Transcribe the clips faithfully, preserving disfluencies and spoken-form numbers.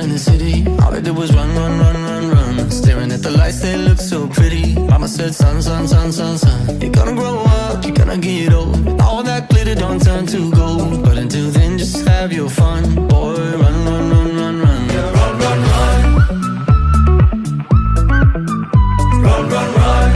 in the city. All I did was run, run, run, run, run. Staring at the lights, they look so pretty. Mama said, son, son, son, son, son, you're gonna grow up, you're gonna get old. All that glitter don't turn to gold. But until then, just have your fun. Boy, run, run, run, run, run. Yeah, run, run, run. Run, run, run.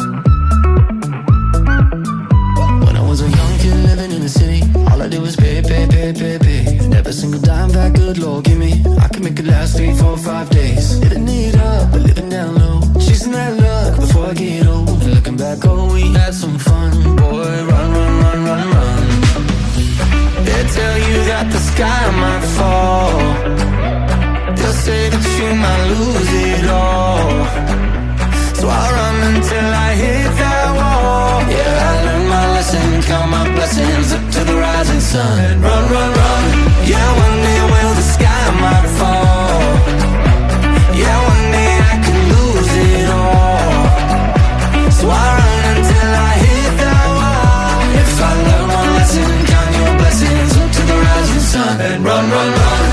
When I was a young kid living in the city, all I did was pay, pay, pay, pay, pay. And every single dime that good Lord give me, I could make it last three, four, five days. Living it up, but living down low, chasing that luck before I get old. And looking back, oh, we had some fun. Boy, run, run, run, run, run. They tell you that the sky might fall. They'll say that you might lose it all. So I run until I hit that wall. Yeah, I learned my lesson, count my blessings up to the rising sun. And run, run, run. Yeah, one day will the sky might fall. Yeah, one day I could lose it all. So I run until I hit that wall. If I learn one lesson, count your blessings up to the rising sun. And run, run, run.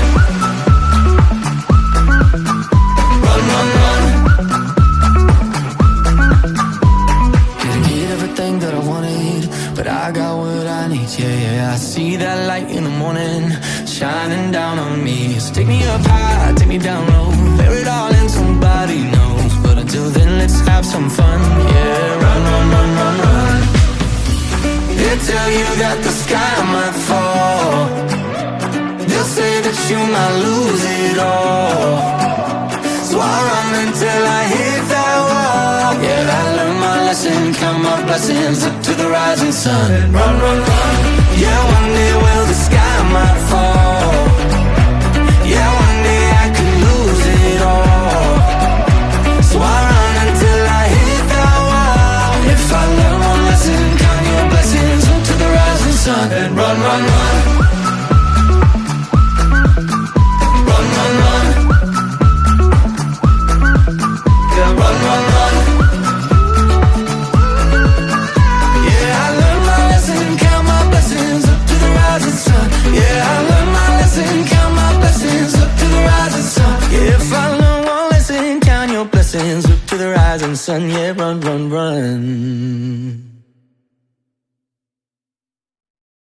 Run, run, run. Didn't get everything that I wanted, but I got what I need. Yeah, yeah, I see that light in the morning shining down on me. So take me up high, take me down low, bear it all in, somebody knows. But until then, let's have some fun. Yeah, run, run, run, run, run. They tell you that the sky might fall. They'll say that you might lose it all. So I run until I hit that wall. Yeah, I learned my lesson, count my blessings up to the rising sun. And run, run, run. Yeah, one day will the sky might fall. Yeah, one day I could lose it all. So I run until I hit that wall. If I learn one lesson, count your blessings up to the rising sun. And run, run, run. Run, run, run. Yeah, run, run, run. Yeah, I learned my lesson, count my blessings up to the rising sun. Yeah, I learned my lesson, count my blessings up to the rising sun. Yeah, if I learn one lesson, count your blessings up to the rising sun. Yeah, run, run, run.